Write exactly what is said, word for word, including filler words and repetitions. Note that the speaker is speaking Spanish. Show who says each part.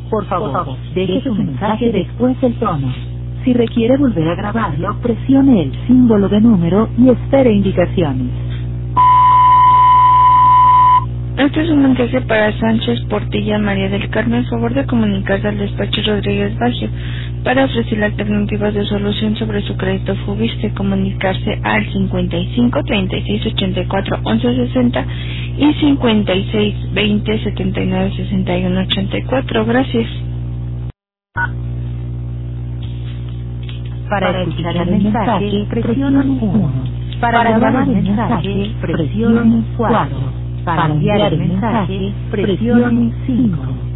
Speaker 1: Por favor, deje su mensaje después del tono. Si requiere volver a grabarlo, presione el símbolo de número y espere indicaciones.
Speaker 2: Este es un mensaje para Sánchez Portilla María del Carmen. Favor de comunicarse al despacho Rodríguez Baggio para ofrecer alternativas de solución sobre su crédito Fubiste. Comunicarse al cincuenta y cinco, treinta y seis, ochenta y cuatro, once sesenta y cincuenta y seis, veinte, setenta y nueve, sesenta y uno, ochenta y cuatro. Gracias.
Speaker 1: Para escuchar el mensaje, presione uno. Para grabar el mensaje, presione cuatro. Para enviar el mensaje, presione cinco.